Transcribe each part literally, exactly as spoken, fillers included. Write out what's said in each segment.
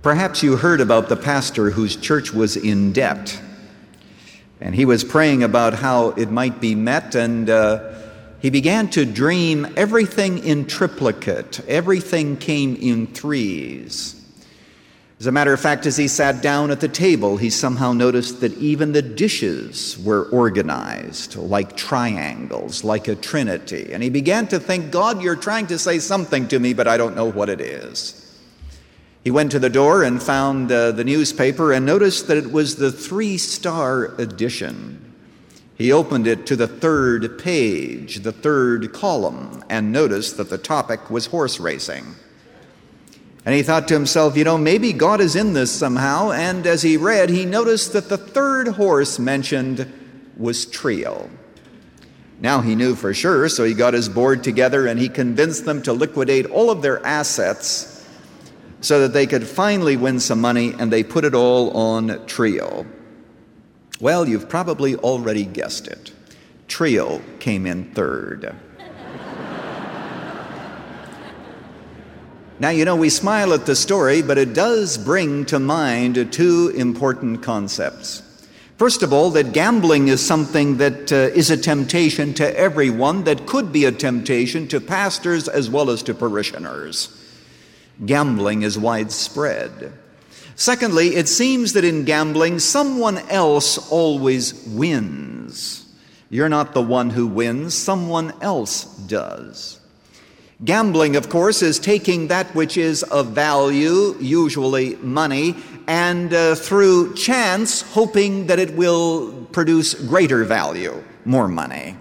Perhaps you heard about the pastor whose church was in debt, and he was praying about how it might be met, and uh, he began to dream everything in triplicate. Everything came in threes. As a matter of fact, as he sat down at the table, he somehow noticed that even the dishes were organized like triangles, like a trinity. And he began to think, God, you're trying to say something to me, but I don't know what it is. He went to the door and found uh, the newspaper and noticed that it was the three-star edition. He opened it to the third page, the third column, and noticed that the topic was horse racing. And he thought to himself, you know, maybe God is in this somehow. And as he read, he noticed that the third horse mentioned was Trio. Now he knew for sure, so he got his board together and he convinced them to liquidate all of their assets so that they could finally win some money, and they put it all on Trio. Well, you've probably already guessed it. Trio came in third. Now, you know, we smile at the story, but it does bring to mind two important concepts. First of all, that gambling is something that uh, is a temptation to everyone, that could be a temptation to pastors as well as to parishioners. Gambling is widespread. Secondly, it seems that in gambling, someone else always wins. You're not the one who wins, someone else does. Gambling, of course, is taking that which is of value, usually money, and uh, through chance, hoping that it will produce greater value, more money.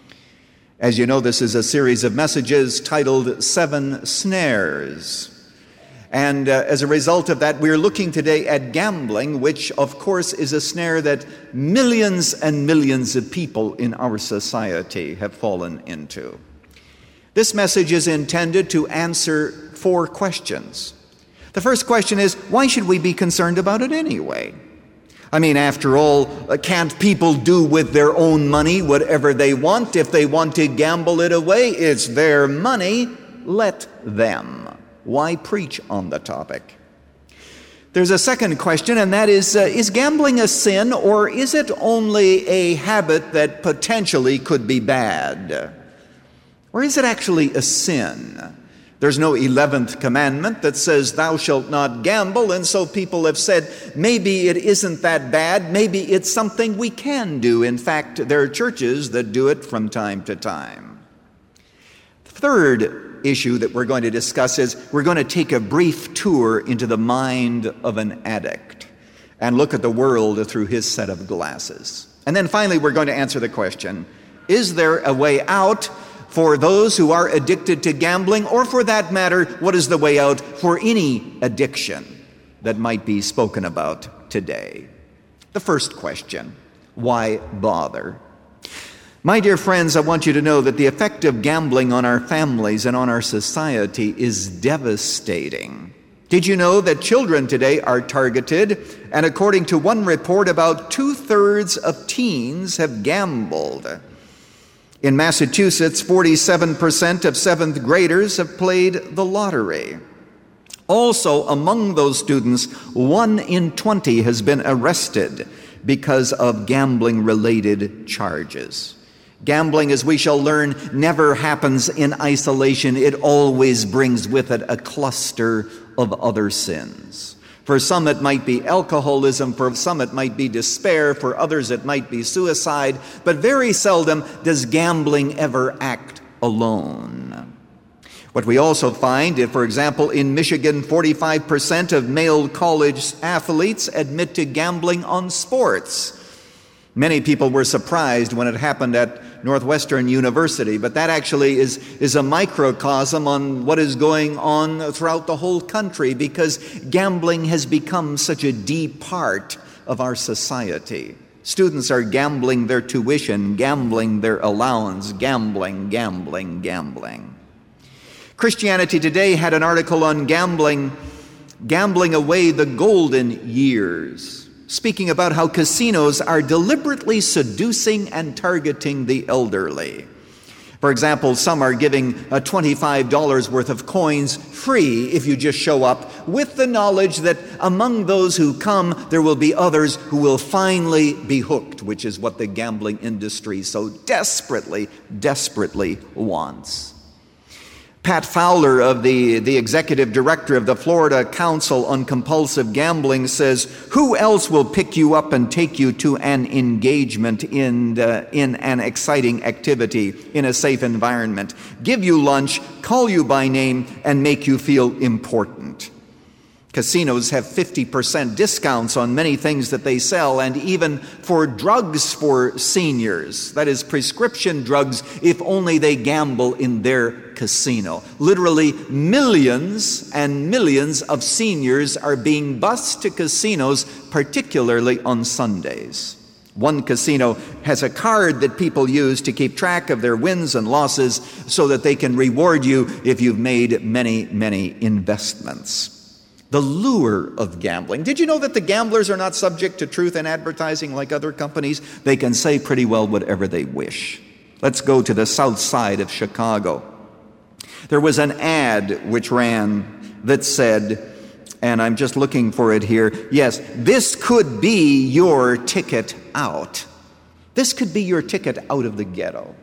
As you know, this is a series of messages titled Seven Snares. And uh, as a result of that, we're looking today at gambling, which, of course, is a snare that millions and millions of people in our society have fallen into. This message is intended to answer four questions. The first question is, why should we be concerned about it anyway? I mean, after all, can't people do with their own money whatever they want? If they want to gamble it away, it's their money. Let them. Why preach on the topic? There's a second question, and that is, uh, is gambling a sin, or is it only a habit that potentially could be bad? Or is it actually a sin? There's no eleventh commandment that says, thou shalt not gamble, and so people have said, maybe it isn't that bad, maybe it's something we can do. In fact, there are churches that do it from time to time. The third issue that we're going to discuss is, we're going to take a brief tour into the mind of an addict and look at the world through his set of glasses. And then finally, we're going to answer the question, is there a way out for those who are addicted to gambling, or for that matter, what is the way out for any addiction that might be spoken about today? The first question, why bother? My dear friends, I want you to know that the effect of gambling on our families and on our society is devastating. Did you know that children today are targeted? And according to one report, about two-thirds of teens have gambled. In Massachusetts, forty-seven percent of seventh graders have played the lottery. Also, among those students, one in twenty has been arrested because of gambling-related charges. Gambling, as we shall learn, never happens in isolation. It always brings with it a cluster of other sins. For some it might be alcoholism, for some it might be despair, for others it might be suicide, but very seldom does gambling ever act alone. What we also find, if, for example, in Michigan, forty-five percent of male college athletes admit to gambling on sports. Many people were surprised when it happened at Northwestern University, but that actually is, is a microcosm on what is going on throughout the whole country, because gambling has become such a deep part of our society. Students are gambling their tuition, gambling their allowance, gambling, gambling, gambling. Christianity Today had an article on gambling, gambling away the golden years, speaking about how casinos are deliberately seducing and targeting the elderly. For example, some are giving uh, twenty-five dollars worth of coins free if you just show up, with the knowledge that among those who come, there will be others who will finally be hooked, which is what the gambling industry so desperately, desperately wants. Pat Fowler, of the, the executive director of the Florida Council on Compulsive Gambling, says, "Who else will pick you up and take you to an engagement in, uh, in an exciting activity in a safe environment, give you lunch, call you by name, and make you feel important?" Casinos have fifty percent discounts on many things that they sell, and even for drugs for seniors, that is prescription drugs, if only they gamble in their casino. Literally millions and millions of seniors are being bused to casinos, particularly on Sundays. One casino has a card that people use to keep track of their wins and losses so that they can reward you if you've made many, many investments. The lure of gambling. Did you know that the gamblers are not subject to truth in advertising like other companies? They can say pretty well whatever they wish. Let's go to the south side of Chicago. There was an ad which ran that said, and I'm just looking for it here, yes, this could be your ticket out. This could be your ticket out of the ghetto.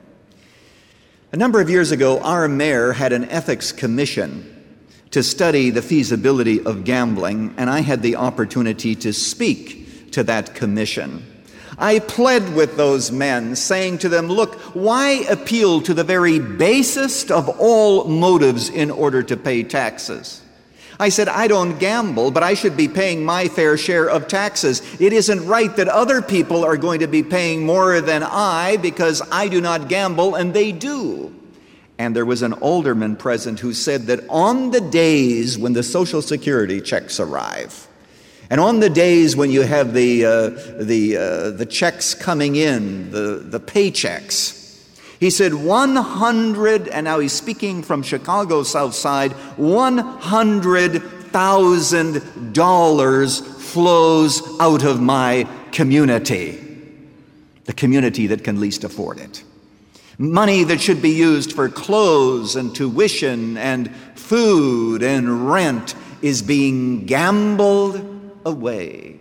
A number of years ago, our mayor had an ethics commission to study the feasibility of gambling, and I had the opportunity to speak to that commission. I pled with those men, saying to them, look, why appeal to the very basest of all motives in order to pay taxes? I said, I don't gamble, but I should be paying my fair share of taxes. It isn't right that other people are going to be paying more than I because I do not gamble and they do. And there was an alderman present who said that on the days when the Social Security checks arrive, and on the days when you have the uh, the uh, the checks coming in, the, the paychecks, he said one hundred, and now he's speaking from Chicago South Side, one hundred thousand dollars flows out of my community, the community that can least afford it. Money that should be used for clothes and tuition and food and rent is being gambled away.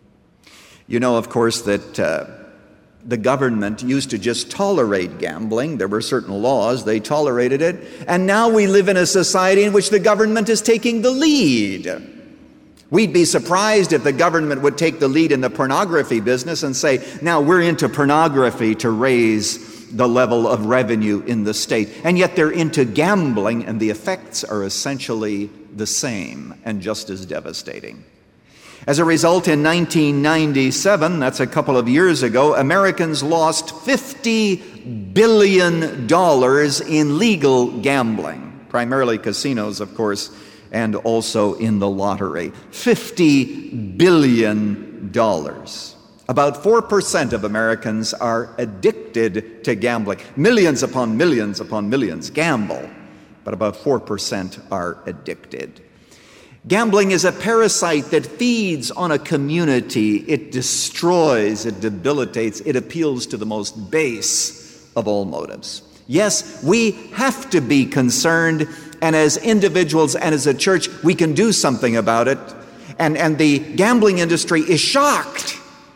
You know, of course, that uh, the government used to just tolerate gambling. There were certain laws, they tolerated it. And now we live in a society in which the government is taking the lead. We'd be surprised if the government would take the lead in the pornography business and say, now we're into pornography to raise the level of revenue in the state. And yet they're into gambling, and the effects are essentially the same and just as devastating. As a result, in nineteen ninety-seven, that's a couple of years ago, Americans lost fifty billion dollars in legal gambling, primarily casinos, of course, and also in the lottery. fifty billion dollars. About four percent of Americans are addicted to gambling. Millions upon millions upon millions gamble, but about four percent are addicted. Gambling is a parasite that feeds on a community. It destroys, it debilitates, it appeals to the most base of all motives. Yes, we have to be concerned, and as individuals and as a church, we can do something about it. And, and the gambling industry is shocked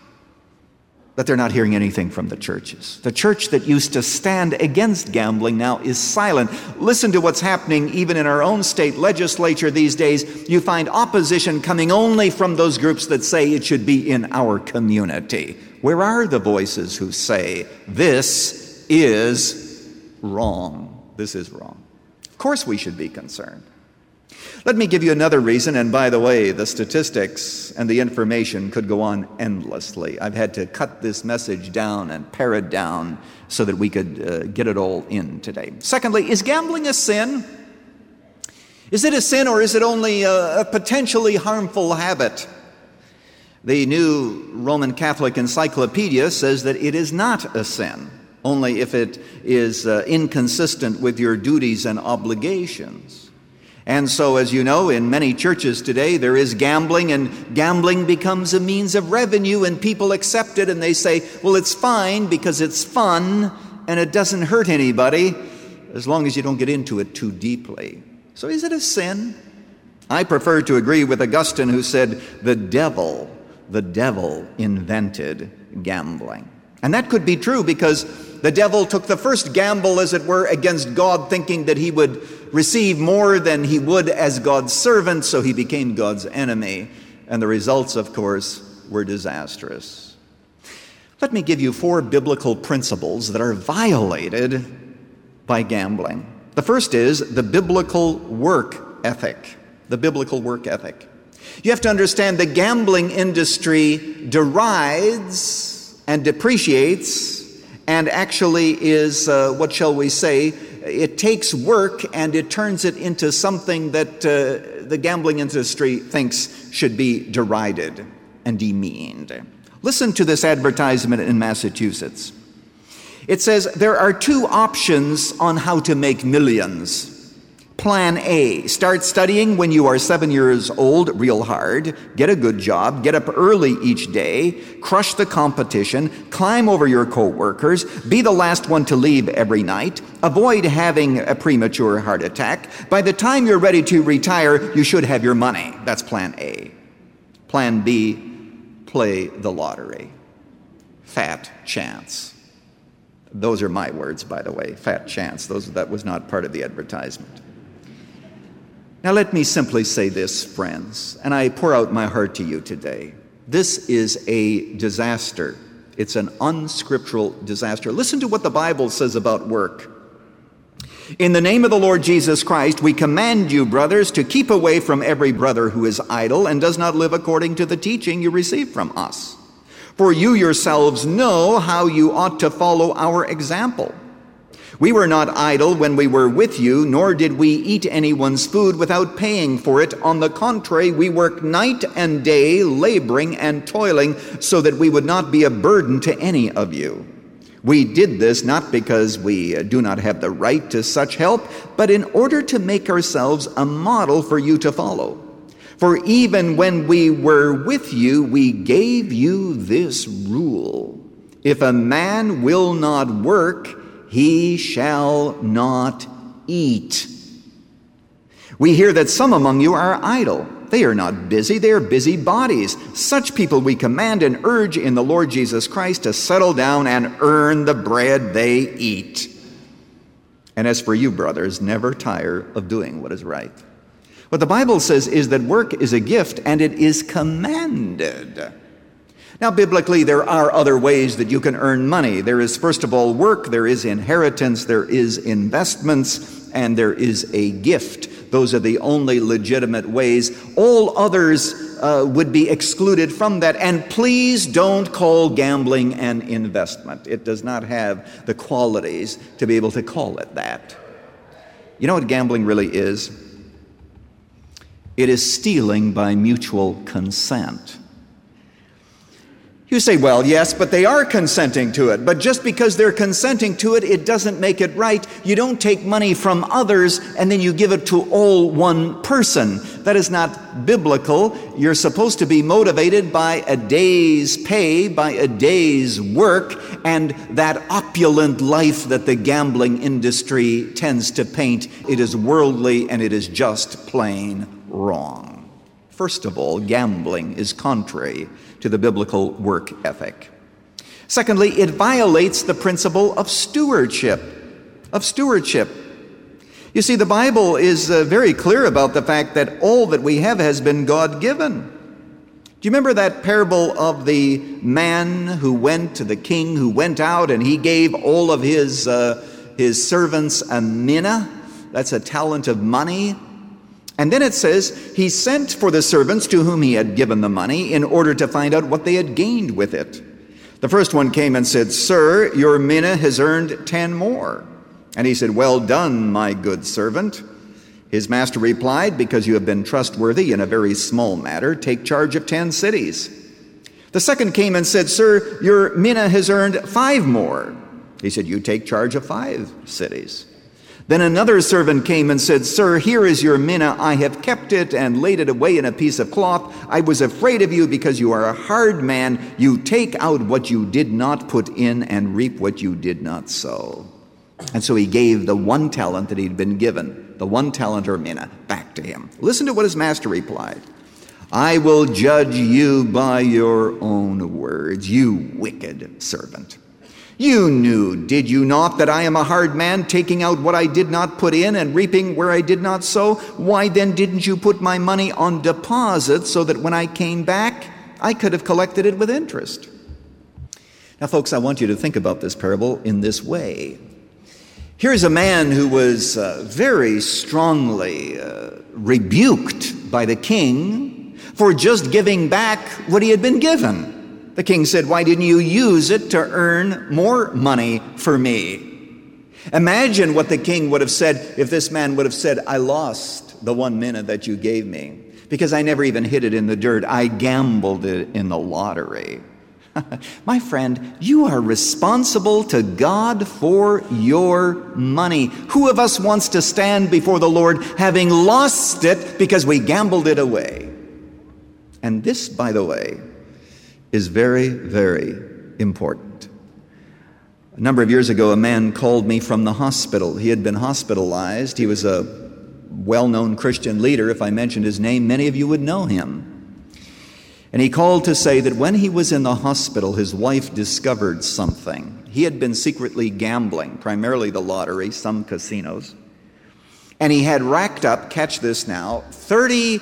that they're not hearing anything from the churches. The church that used to stand against gambling now is silent. Listen to what's happening even in our own state legislature these days. You find opposition coming only from those groups that say it should be in our community. Where are the voices who say, this is wrong? This is wrong. Of course we should be concerned. Let me give you another reason, and by the way, the statistics and the information could go on endlessly. I've had to cut this message down and pare it down so that we could uh, get it all in today. Secondly, is gambling a sin? Is it a sin, or is it only a, a potentially harmful habit? The New Roman Catholic Encyclopedia says that it is not a sin, only if it is uh, inconsistent with your duties and obligations. And so, as you know, in many churches today, there is gambling, and gambling becomes a means of revenue, and people accept it, and they say, well, it's fine because it's fun, and it doesn't hurt anybody. as long as you don't get into it too deeply. So is it a sin? I prefer to agree with Augustine, who said, the devil, the devil invented gambling. And that could be true because the devil took the first gamble, as it were, against God, thinking that he would receive more than he would as God's servant, so he became God's enemy. And the results, of course, were disastrous. Let me give you four biblical principles that are violated by gambling. The first is the biblical work ethic. The biblical work ethic. You have to understand the gambling industry derides and depreciates and actually is, uh, what shall we say, it takes work and it turns it into something that uh, the gambling industry thinks should be derided and demeaned. Listen to this advertisement in Massachusetts. It says, there are two options on how to make millions. Plan A, start studying when you are seven years old real hard, get a good job, get up early each day, crush the competition, climb over your co-workers, be the last one to leave every night, avoid having a premature heart attack. By the time you're ready to retire, you should have your money. That's plan A. Plan B, play the lottery. Fat chance. Those are my words, by the way, fat chance. Those, that was not part of the advertisement. Now let me simply say this, friends, and I pour out my heart to you today. This is a disaster. It's an unscriptural disaster. Listen to what the Bible says about work. In the name of the Lord Jesus Christ, we command you, brothers, to keep away from every brother who is idle and does not live according to the teaching you received from us. For you yourselves know how you ought to follow our example. We were not idle when we were with you, nor did we eat anyone's food without paying for it. On the contrary, we worked night and day, laboring and toiling, so that we would not be a burden to any of you. We did this not because we do not have the right to such help, but in order to make ourselves a model for you to follow. For even when we were with you, we gave you this rule. If a man will not work, he shall not eat. We hear that some among you are idle. They are not busy, they are busy bodies. Such people we command and urge in the Lord Jesus Christ to settle down and earn the bread they eat. And as for you, brothers, never tire of doing what is right. What the Bible says is that work is a gift and it is commanded. Now, biblically, there are other ways that you can earn money. There is, first of all, work, there is inheritance, there is investments, and there is a gift. Those are the only legitimate ways. All others uh, would be excluded from that. And please don't call gambling an investment. It does not have the qualities to be able to call it that. You know what gambling really is? It is stealing by mutual consent. You say, well, yes, but they are consenting to it. But just because they're consenting to it, it doesn't make it right. You don't take money from others and then you give it to all one person. That is not biblical. You're supposed to be motivated by a day's pay, by a day's work, and that opulent life that the gambling industry tends to paint. It is worldly and it is just plain wrong. First of all, gambling is contrary to the biblical work ethic. Secondly, it violates the principle of stewardship. Of stewardship. You see, the Bible is uh, very clear about the fact that all that we have has been God-given. Do you remember that parable of the man who went to the king, who went out and he gave all of his uh, his servants a mina? That's a talent of money. And then it says, he sent for the servants to whom he had given the money in order to find out what they had gained with it. The first one came and said, Sir, your mina has earned ten more. And he said, Well done, my good servant. His master replied, Because you have been trustworthy in a very small matter, take charge of ten cities. The second came and said, Sir, your mina has earned five more. He said, You take charge of five cities. Then another servant came and said, Sir, here is your mina. I have kept it and laid it away in a piece of cloth. I was afraid of you because you are a hard man. You take out what you did not put in and reap what you did not sow. And so he gave the one talent that he'd been given, the one talent or mina, back to him. Listen to what his master replied. I will judge you by your own words, you wicked servant. You knew, did you not, that I am a hard man, taking out what I did not put in and reaping where I did not sow? Why then didn't you put my money on deposit so that when I came back, I could have collected it with interest? Now, folks, I want you to think about this parable in this way. Here's a man who was uh, very strongly uh, rebuked by the king for just giving back what he had been given. The king said, why didn't you use it to earn more money for me? Imagine what the king would have said if this man would have said, I lost the one mina that you gave me because I never even hid it in the dirt. I gambled it in the lottery. My friend, you are responsible to God for your money. Who of us wants to stand before the Lord having lost it because we gambled it away? And this, by the way, is very, very important. A number of years ago, a man called me from the hospital. He had been hospitalized. He was a well-known Christian leader. If I mentioned his name, many of you would know him. And he called to say that when he was in the hospital, his wife discovered something. He had been secretly gambling, primarily the lottery, some casinos. And he had racked up, catch this now, thirty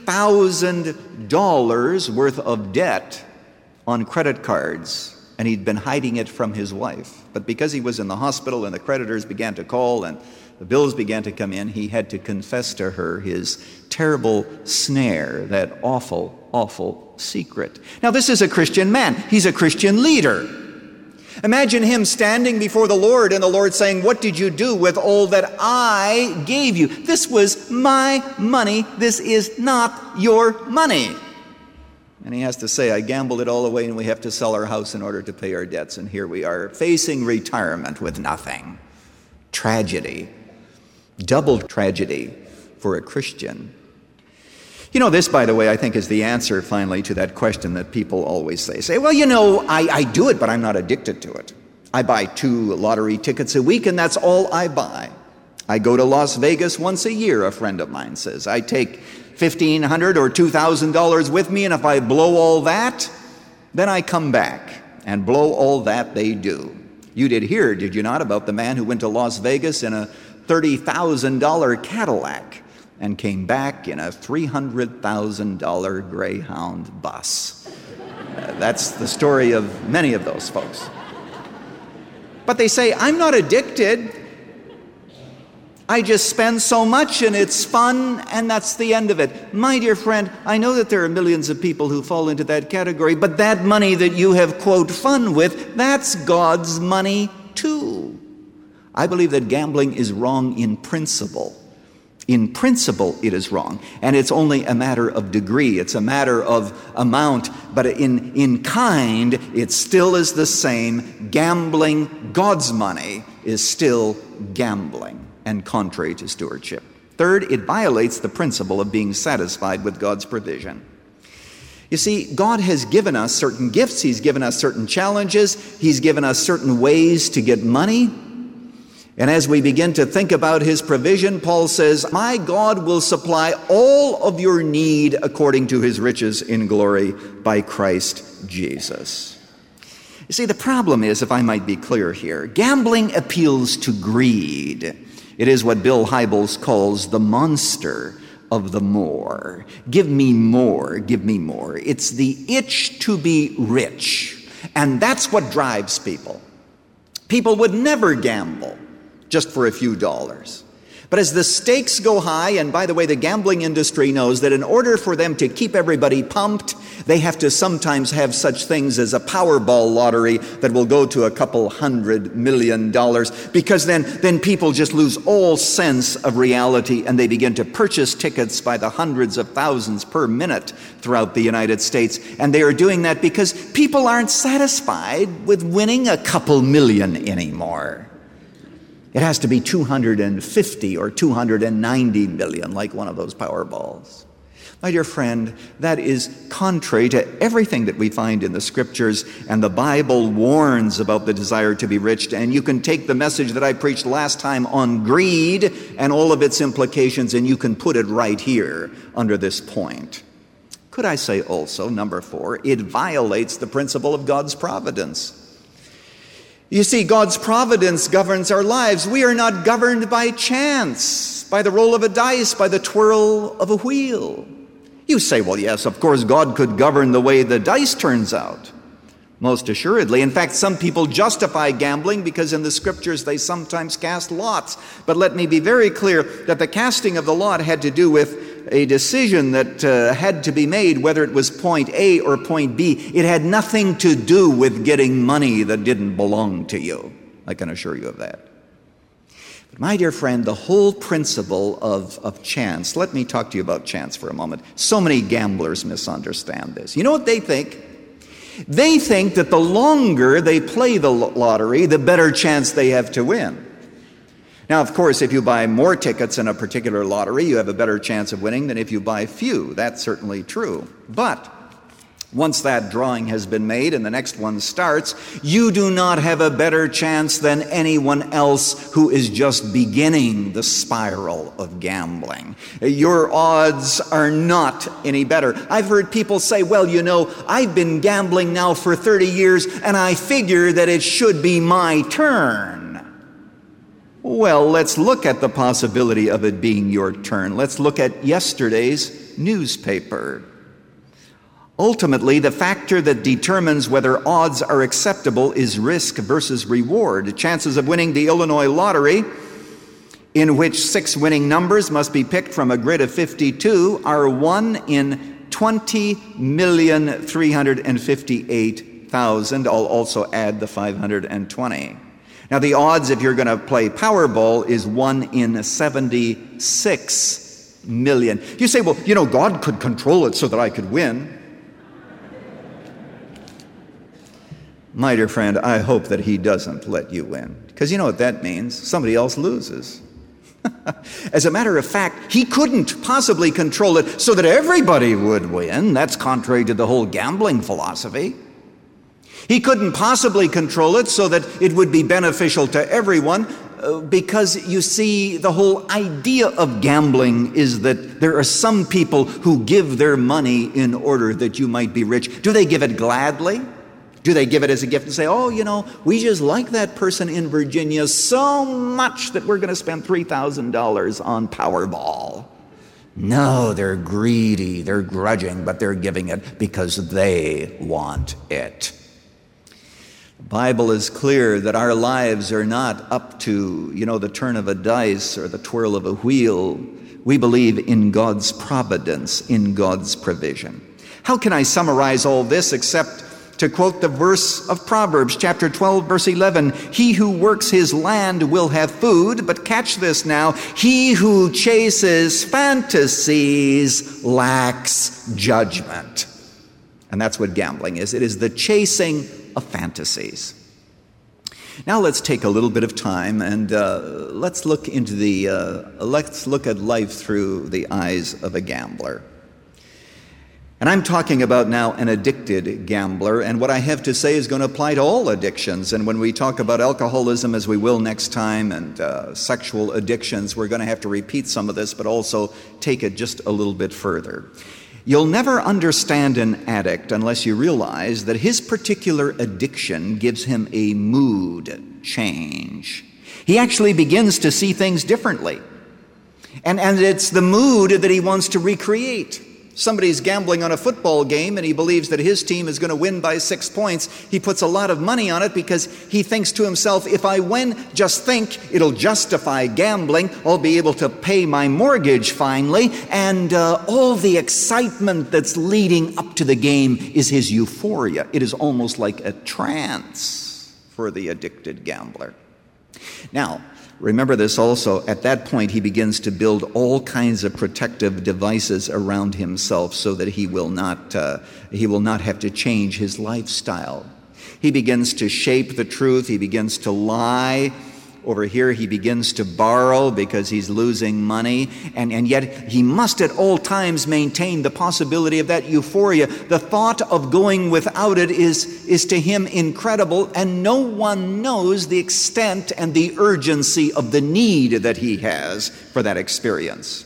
thousand dollars worth of debt on credit cards. And he'd been hiding it from his wife. But because he was in the hospital and the creditors began to call and the bills began to come in, he had to confess to her his terrible snare, that awful, awful secret. Now, this is a Christian man. He's a Christian leader. Imagine him standing before the Lord and the Lord saying, what did you do with all that I gave you? This was my money. This is not your money. And he has to say, I gambled it all away and we have to sell our house in order to pay our debts. And here we are facing retirement with nothing. Tragedy. Double tragedy for a Christian. You know, this, by the way, I think is the answer finally to that question that people always say. Say, well, you know, I, I do it, but I'm not addicted to it. I buy two lottery tickets a week and that's all I buy. I go to Las Vegas once a year, a friend of mine says. I take fifteen hundred dollars or two thousand dollars with me, and if I blow all that, then I come back. And blow all that they do. You did hear, did you not, about the man who went to Las Vegas in a thirty thousand dollars Cadillac and came back in a three hundred thousand dollars Greyhound bus. Uh, that's the story of many of those folks. But they say, I'm not addicted. I just spend so much and it's fun and that's the end of it. My dear friend, I know that there are millions of people who fall into that category, but that money that you have, quote, fun with, that's God's money too. I believe that gambling is wrong in principle. In principle, it is wrong. And it's only a matter of degree. It's a matter of amount. But in, in kind, it still is the same. Gambling, God's money, is still gambling and contrary to stewardship. Third, it violates the principle of being satisfied with God's provision. You see, God has given us certain gifts. He's given us certain challenges. He's given us certain ways to get money. And as we begin to think about his provision, Paul says, my God will supply all of your need according to his riches in glory by Christ Jesus. You see, the problem is, if I might be clear here, gambling appeals to greed. It is what Bill Hybels calls the monster of the more. Give me more, give me more. It's the itch to be rich. And that's what drives people. People would never gamble just for a few dollars. But as the stakes go high, and by the way, the gambling industry knows that in order for them to keep everybody pumped, they have to sometimes have such things as a Powerball lottery that will go to a couple hundred million dollars, because then, then people just lose all sense of reality and they begin to purchase tickets by the hundreds of thousands per minute throughout the United States. And they are doing that because people aren't satisfied with winning a couple million anymore. It has to be two hundred fifty or two hundred ninety million, like one of those Powerballs. My dear friend, that is contrary to everything that we find in the Scriptures, and the Bible warns about the desire to be rich. And you can take the message that I preached last time on greed and all of its implications, and you can put it right here under this point. Could I say also, number four, it violates the principle of God's providence. You see, God's providence governs our lives. We are not governed by chance, by the roll of a dice, by the twirl of a wheel. You say, well, yes, of course, God could govern the way the dice turns out. Most assuredly. In fact, some people justify gambling because in the Scriptures they sometimes cast lots. But let me be very clear that the casting of the lot had to do with a decision that uh, had to be made, whether it was point A or point B. It had nothing to do with getting money that didn't belong to you. I can assure you of that. But my dear friend, the whole principle of, of chance, let me talk to you about chance for a moment. So many gamblers misunderstand this. You know what they think? They think that the longer they play the lottery, the better chance they have to win. Now, of course, if you buy more tickets in a particular lottery, you have a better chance of winning than if you buy few. That's certainly true. But once that drawing has been made and the next one starts, you do not have a better chance than anyone else who is just beginning the spiral of gambling. Your odds are not any better. I've heard people say, well, you know, I've been gambling now for thirty years and I figure that it should be my turn. Well, let's look at the possibility of it being your turn. Let's look at yesterday's newspaper. Ultimately, the factor that determines whether odds are acceptable is risk versus reward. The chances of winning the Illinois lottery, in which six winning numbers must be picked from a grid of fifty-two, are one in twenty million three hundred fifty-eight thousand. I'll also add the five hundred twenty. Now, the odds, if you're going to play Powerball, is one in seventy-six million. You say, well, you know, God could control it so that I could win. My dear friend, I hope that he doesn't let you win. Because you know what that means? Somebody else loses. As a matter of fact, he couldn't possibly control it so that everybody would win. That's contrary to the whole gambling philosophy. He couldn't possibly control it so that it would be beneficial to everyone, uh, because you see, the whole idea of gambling is that there are some people who give their money in order that you might be rich. Do they give it gladly? Do they give it as a gift and say, oh, you know, we just like that person in Virginia so much that we're going to spend three thousand dollars on Powerball? No, they're greedy, they're grudging, but they're giving it because they want it. The Bible is clear that our lives are not up to, you know, the turn of a dice or the twirl of a wheel. We believe in God's providence, in God's provision. How can I summarize all this except to quote the verse of Proverbs, chapter twelve, verse eleven, he who works his land will have food, but catch this now, he who chases fantasies lacks judgment. And that's what gambling is. It is the chasing of fantasies. Now let's take a little bit of time and uh, let's look into the, uh, let's look at life through the eyes of a gambler. And I'm talking about now an addicted gambler, and what I have to say is going to apply to all addictions. And when we talk about alcoholism, as we will next time, and uh, sexual addictions, we're going to have to repeat some of this, but also take it just a little bit further. You'll never understand an addict unless you realize that his particular addiction gives him a mood change. He actually begins to see things differently. And, and it's the mood that he wants to recreate. Somebody's gambling on a football game and he believes that his team is going to win by six points. He puts a lot of money on it because he thinks to himself, if I win, just think, it'll justify gambling. I'll be able to pay my mortgage finally. And uh, all the excitement that's leading up to the game is his euphoria. It is almost like a trance for the addicted gambler. Now, remember this also, at that point he begins to build all kinds of protective devices around himself so that he will not uh, he will not have to change his lifestyle. He begins to shape the truth, he begins to lie, Over here he begins to borrow because he's losing money, and, and yet he must at all times maintain the possibility of that euphoria. The thought of going without it is, is to him incredible, and no one knows the extent and the urgency of the need that he has for that experience.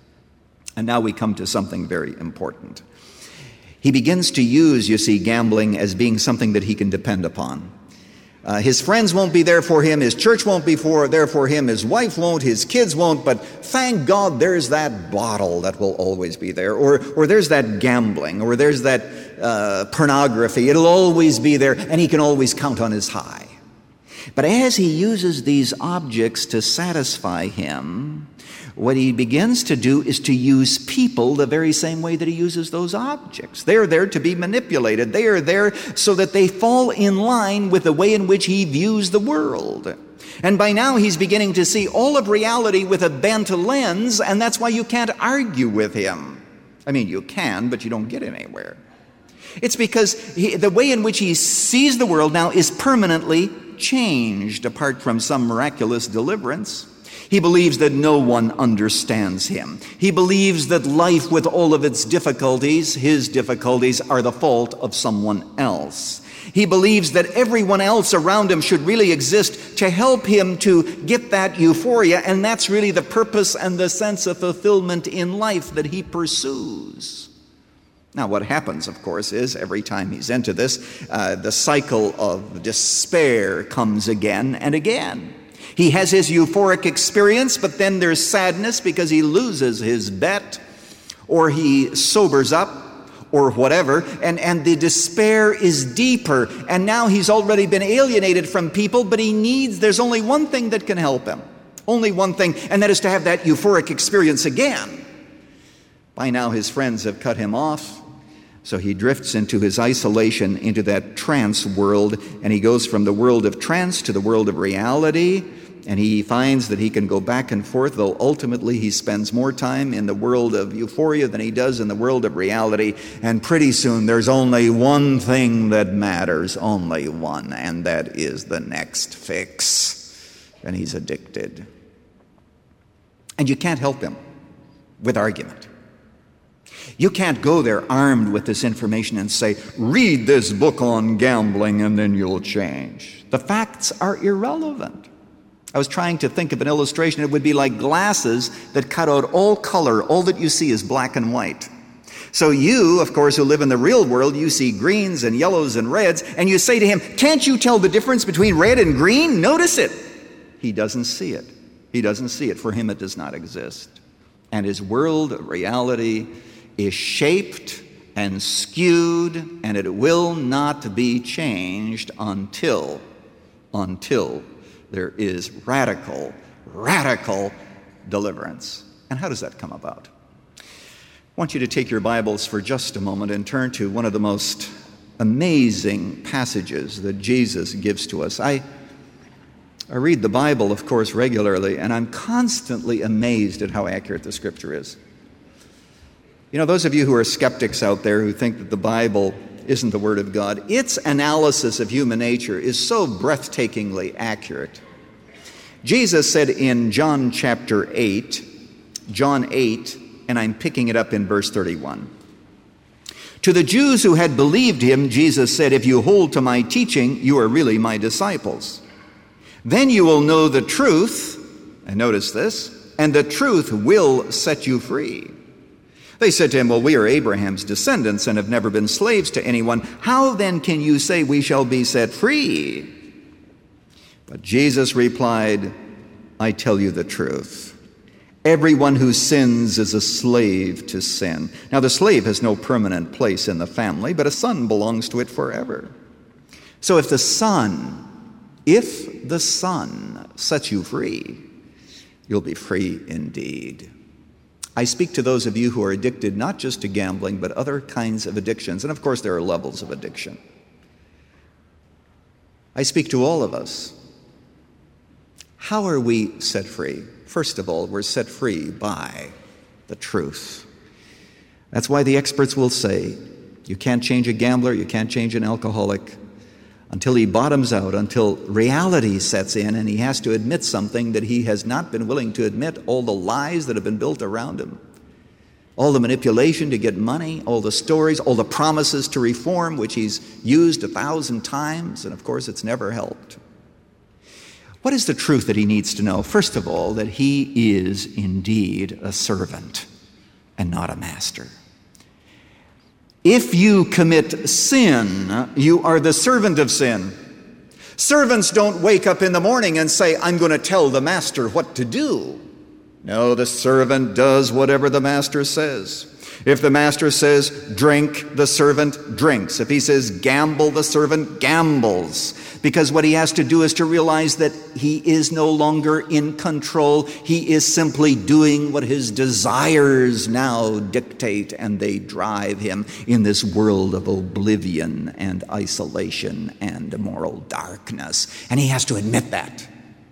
And now we come to something very important. He begins to use, you see, gambling as being something that he can depend upon. Uh, his friends won't be there for him, his church won't be for, there for him, his wife won't, his kids won't, but thank God there's that bottle that will always be there, or, or there's that gambling, or there's that uh, pornography. It'll always be there, and he can always count on his high. But as he uses these objects to satisfy him, what he begins to do is to use people the very same way that he uses those objects. They're there to be manipulated. They are there so that they fall in line with the way in which he views the world. And by now he's beginning to see all of reality with a bent lens, and that's why you can't argue with him. I mean, you can, but you don't get anywhere. It's because he, the way in which he sees the world now is permanently changed, apart from some miraculous deliverance. He believes that no one understands him. He believes that life, with all of its difficulties, his difficulties, are the fault of someone else. He believes that everyone else around him should really exist to help him to get that euphoria, and that's really the purpose and the sense of fulfillment in life that he pursues. Now, what happens, of course, is every time he's into this, uh, the cycle of despair comes again and again. He has his euphoric experience, but then there's sadness because he loses his bet, or he sobers up, or whatever, and, and the despair is deeper, and now he's already been alienated from people, but he needs, there's only one thing that can help him. Only one thing, and that is to have that euphoric experience again. By now his friends have cut him off, so he drifts into his isolation, into that trance world, and he goes from the world of trance to the world of reality, and he finds that he can go back and forth, though ultimately he spends more time in the world of euphoria than he does in the world of reality, and pretty soon there's only one thing that matters, only one, and that is the next fix, and he's addicted. And you can't help him with argument. You can't go there armed with this information and say, read this book on gambling and then you'll change. The facts are irrelevant. I was trying to think of an illustration. It would be like glasses that cut out all color. All that you see is black and white. So you, of course, who live in the real world, you see greens and yellows and reds, and you say to him, can't you tell the difference between red and green? Notice it. He doesn't see it. He doesn't see it. For him, it does not exist. And his world of reality is shaped and skewed, and it will not be changed until, until there is radical, radical deliverance. And how does that come about? I want you to take your Bibles for just a moment and turn to one of the most amazing passages that Jesus gives to us. I, I read the Bible, of course, regularly, and I'm constantly amazed at how accurate the Scripture is. You know, those of you who are skeptics out there who think that the Bible isn't the Word of God, its analysis of human nature is so breathtakingly accurate. Jesus said in John chapter eight, John eight, and I'm picking it up in verse thirty-one. To the Jews who had believed him, Jesus said, if you hold to my teaching, you are really my disciples. Then you will know the truth, and notice this, and the truth will set you free. They said to him, well, we are Abraham's descendants and have never been slaves to anyone. How then can you say we shall be set free? But Jesus replied, I tell you the truth. Everyone who sins is a slave to sin. Now, the slave has no permanent place in the family, but a son belongs to it forever. So if the Son, if the Son sets you free, you'll be free indeed. I speak to those of you who are addicted not just to gambling, but other kinds of addictions. And of course, there are levels of addiction. I speak to all of us. How are we set free? First of all, we're set free by the truth. That's why the experts will say, you can't change a gambler, you can't change an alcoholic, until he bottoms out, until reality sets in and he has to admit something that he has not been willing to admit, all the lies that have been built around him, all the manipulation to get money, all the stories, all the promises to reform, which he's used a thousand times, and of course it's never helped. What is the truth that he needs to know? First of all, that he is indeed a servant and not a master. If you commit sin, you are the servant of sin. Servants don't wake up in the morning and say, I'm going to tell the master what to do. No, the servant does whatever the master says. If the master says drink, the servant drinks. If he says gamble, the servant gambles. Because what he has to do is to realize that he is no longer in control. He is simply doing what his desires now dictate, and they drive him in this world of oblivion and isolation and moral darkness. And he has to admit that.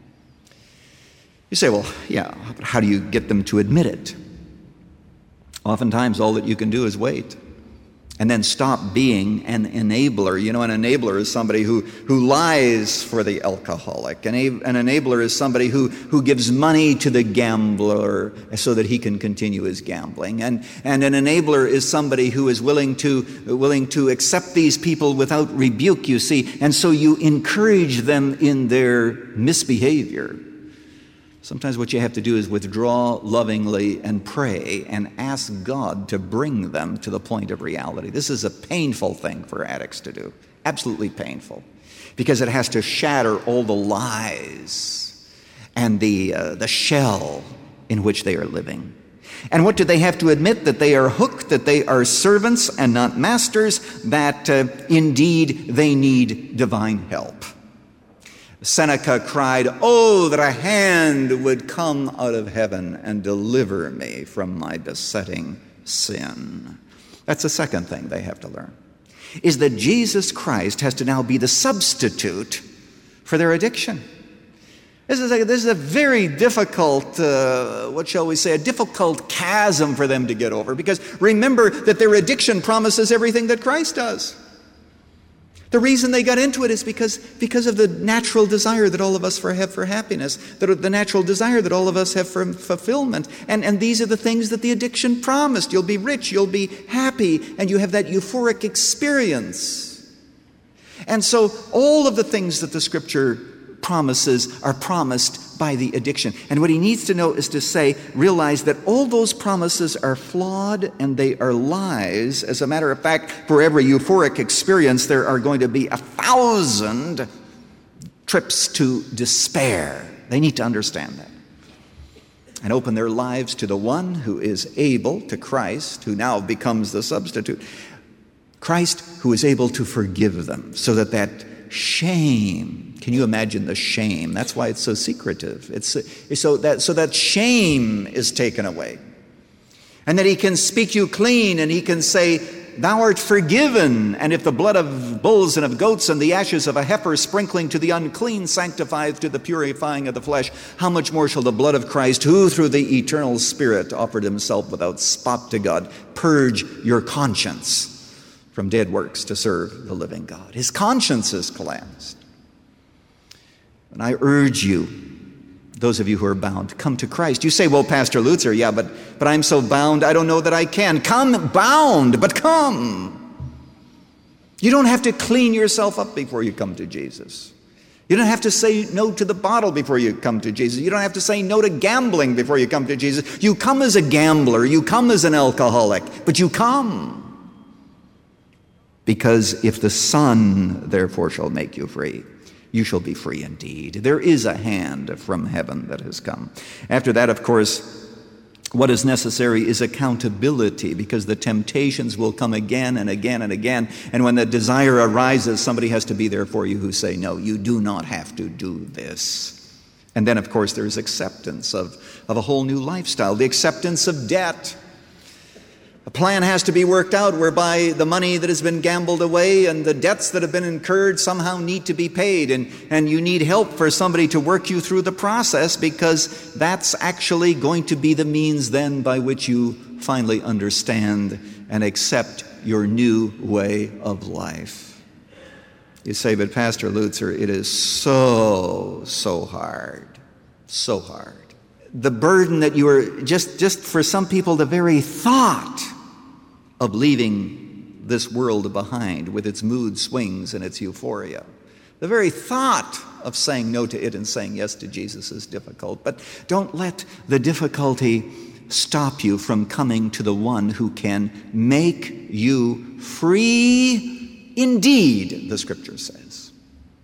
You say, well, yeah, but how do you get them to admit it? Oftentimes, all that you can do is wait and then stop being an enabler. You know, an enabler is somebody who, who lies for the alcoholic. An, an enabler is somebody who, who gives money to the gambler so that he can continue his gambling. And, and an enabler is somebody who is willing to, willing to accept these people without rebuke, you see. And so you encourage them in their misbehavior. Sometimes what you have to do is withdraw lovingly and pray and ask God to bring them to the point of reality. This is a painful thing for addicts to do, absolutely painful, because it has to shatter all the lies and the, uh, the shell in which they are living. And what do they have to admit? That they are hooked, that they are servants and not masters, that uh, indeed they need divine help. Seneca cried, "Oh, that a hand would come out of heaven and deliver me from my besetting sin." That's the second thing they have to learn, is that Jesus Christ has to now be the substitute for their addiction. This is a, this is a very difficult, uh, what shall we say, a difficult chasm for them to get over, because remember that their addiction promises everything that Christ does. The reason they got into it is because, because of the natural desire that all of us for have for happiness, the, the natural desire that all of us have for fulfillment. And, and these are the things that the addiction promised. You'll be rich, you'll be happy, and you have that euphoric experience. And so all of the things that the Scripture promises are promised by the addiction. And what he needs to know is to say, realize that all those promises are flawed and they are lies. As a matter of fact, for every euphoric experience, there are going to be a thousand trips to despair. They need to understand that and open their lives to the one who is able, to Christ, who now becomes the substitute. Christ, who is able to forgive them, so that that shame, can you imagine the shame? That's why it's so secretive. It's so that so that shame is taken away. And that he can speak you clean, and he can say, "Thou art forgiven." And if the blood of bulls and of goats and the ashes of a heifer sprinkling to the unclean sanctifieth to the purifying of the flesh, how much more shall the blood of Christ, who through the eternal Spirit offered himself without spot to God, purge your conscience from dead works to serve the living God. His conscience is cleansed. And I urge you, those of you who are bound, come to Christ. You say, "Well, Pastor Lutzer, yeah, but, but I'm so bound, I don't know that I can." Come bound, but come. You don't have to clean yourself up before you come to Jesus. You don't have to say no to the bottle before you come to Jesus. You don't have to say no to gambling before you come to Jesus. You come as a gambler, you come as an alcoholic, but you come. Because if the Son, therefore, shall make you free, you shall be free indeed. There is a hand from heaven that has come. After that, of course, what is necessary is accountability, because the temptations will come again and again and again. And when the desire arises, somebody has to be there for you who say, "No, you do not have to do this." And then, of course, there's acceptance of, of a whole new lifestyle, the acceptance of debt. A plan has to be worked out whereby the money that has been gambled away and the debts that have been incurred somehow need to be paid. And, and you need help for somebody to work you through the process, because that's actually going to be the means then by which you finally understand and accept your new way of life. You say, but Pastor Lutzer, it is so, so hard, so hard. The burden that you are, just, just for some people, the very thought of leaving this world behind with its mood swings and its euphoria. The very thought of saying no to it and saying yes to Jesus is difficult. But don't let the difficulty stop you from coming to the one who can make you free indeed, the Scripture says.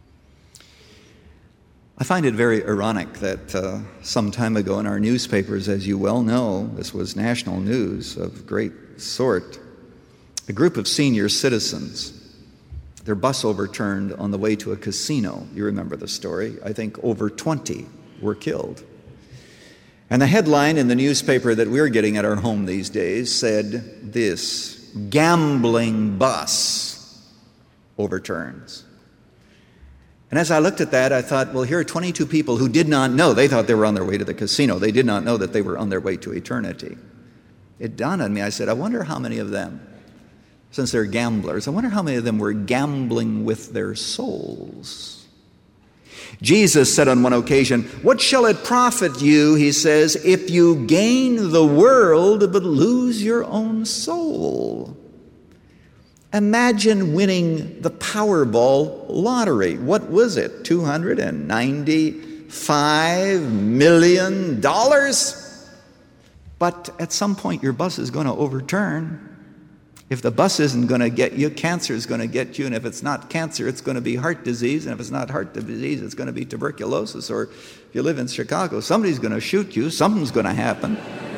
I find it very ironic that uh, some time ago in our newspapers, as you well know, this was national news of great sort, a group of senior citizens, their bus overturned on the way to a casino. You remember the story. I think over twenty were killed. And the headline in the newspaper that we're getting at our home these days said this: gambling bus overturns. And as I looked at that, I thought, well, here are twenty-two people who did not know. They thought they were on their way to the casino. They did not know that they were on their way to eternity. It dawned on me. I said, I wonder how many of them, since they're gamblers, I wonder how many of them were gambling with their souls. Jesus said on one occasion, what shall it profit you, he says, if you gain the world but lose your own soul? Imagine winning the Powerball lottery. What was it? two hundred ninety-five million dollars? But at some point your bus is going to overturn. If the bus isn't going to get you, cancer is going to get you. And if it's not cancer, it's going to be heart disease. And if it's not heart disease, it's going to be tuberculosis. Or if you live in Chicago, somebody's going to shoot you. Something's going to happen.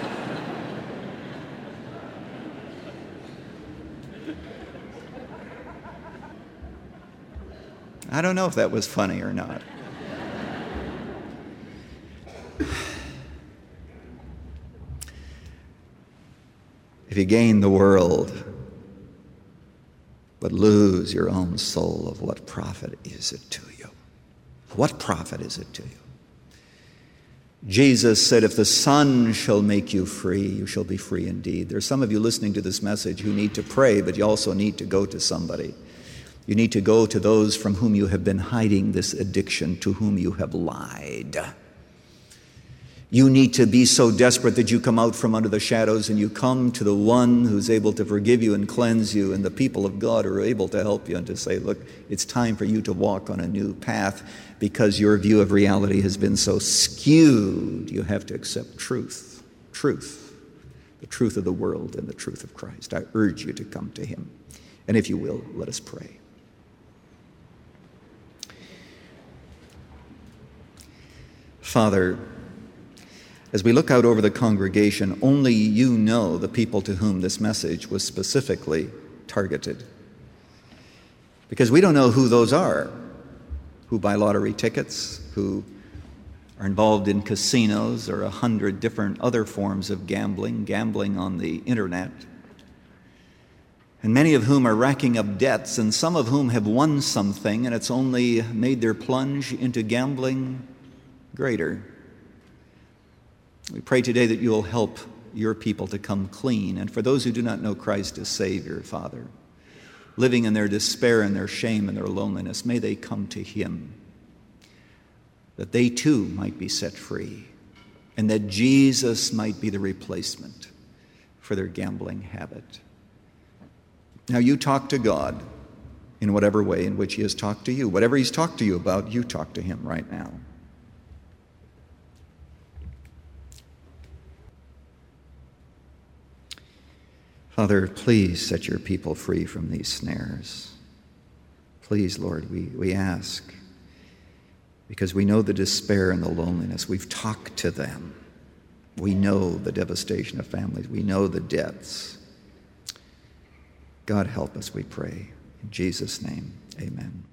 I don't know if that was funny or not. If you gain the world but lose your own soul, of what profit is it to you? What profit is it to you? Jesus said, if the Son shall make you free, you shall be free indeed. There are some of you listening to this message who need to pray, but you also need to go to somebody. You need to go to those from whom you have been hiding this addiction, to whom you have lied. You need to be so desperate that you come out from under the shadows and you come to the one who's able to forgive you and cleanse you, and the people of God are able to help you and to say, look, it's time for you to walk on a new path because your view of reality has been so skewed. You have to accept truth, truth, the truth of the world and the truth of Christ. I urge you to come to him. And if you will, let us pray. Father, as we look out over the congregation, only you know the people to whom this message was specifically targeted. Because we don't know who those are, who buy lottery tickets, who are involved in casinos or a hundred different other forms of gambling, gambling on the internet, and many of whom are racking up debts, and some of whom have won something, and it's only made their plunge into gambling greater. We pray today that you will help your people to come clean. And for those who do not know Christ as Savior, Father, living in their despair and their shame and their loneliness, may they come to him, that they too might be set free, and that Jesus might be the replacement for their gambling habit. Now you talk to God in whatever way in which he has talked to you. Whatever he's talked to you about, you talk to him right now. Father, please set your people free from these snares. Please, Lord, we, we ask, because we know the despair and the loneliness. We've talked to them. We know the devastation of families. We know the deaths. God, help us, we pray. In Jesus' name, amen.